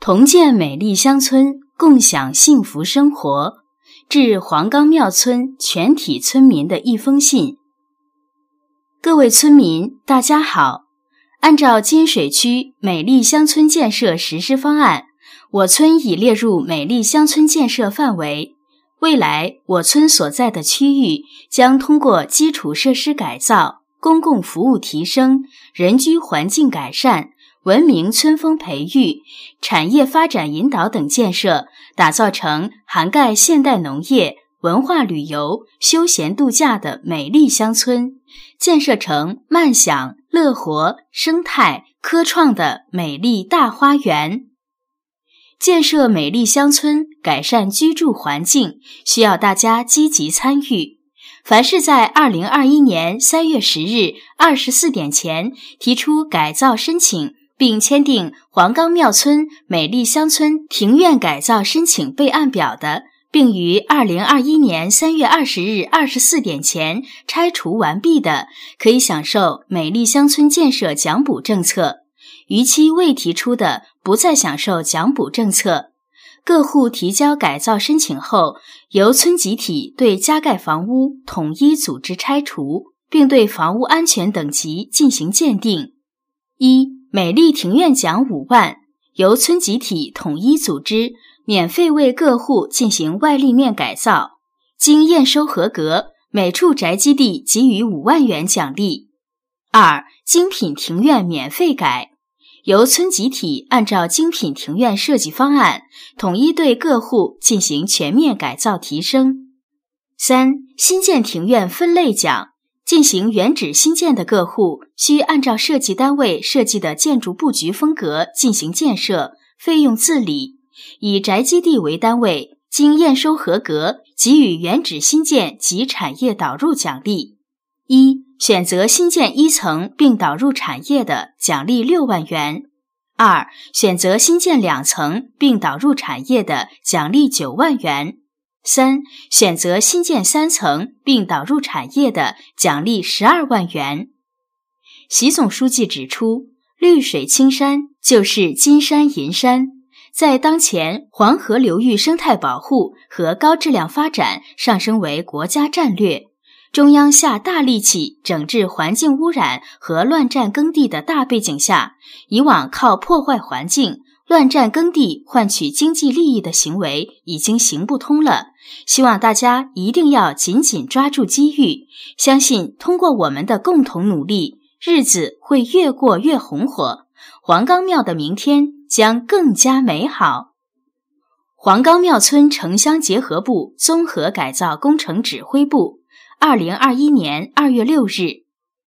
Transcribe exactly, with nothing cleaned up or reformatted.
同建美丽乡村，共享幸福生活。致黄冈庙村全体村民的一封信。各位村民，大家好。按照金水区美丽乡村建设实施方案，我村已列入美丽乡村建设范围。未来，我村所在的区域将通过基础设施改造、公共服务提升、人居环境改善、文明村风培育、产业发展引导等建设，打造成涵盖现代农业、文化旅游、休闲度假的美丽乡村，建设成慢享、乐活、生态、科创的美丽大花园。建设美丽乡村，改善居住环境，需要大家积极参与。凡是在二零二一年三月十日二十四点前提出改造申请，并签订黄冈庙村美丽乡村庭院改造申请备案表的，并于二零二一年三月二十日二十四点前拆除完毕的，可以享受美丽乡村建设奖补政策。逾期未提出的，不再享受奖补政策。各户提交改造申请后，由村集体对加盖房屋统一组织拆除，并对房屋安全等级进行鉴定。一、美丽庭院奖五万，由村集体统一组织，免费为各户进行外立面改造，经验收合格，每处宅基地给予五万元奖励。二、精品庭院免费改，由村集体按照精品庭院设计方案，统一对各户进行全面改造提升。三、新建庭院分类奖，进行原址新建的各户需按照设计单位设计的建筑布局风格进行建设，费用自理，以宅基地为单位，经验收合格，给予原址新建及产业导入奖励。一、选择新建一层并导入产业的，奖励六万元。二、选择新建两层并导入产业的，奖励九万元。三、选择新建三层并导入产业的，奖励十二万元。习总书记指出，绿水青山就是金山银山，在当前黄河流域生态保护和高质量发展上升为国家战略，中央下大力气整治环境污染和乱占耕地的大背景下，以往靠破坏环境、乱占耕地换取经济利益的行为已经行不通了。希望大家一定要紧紧抓住机遇，相信通过我们的共同努力，日子会越过越红火，黄冈庙的明天将更加美好。黄冈庙村城乡结合部综合改造工程指挥部，二零二一年二月六日。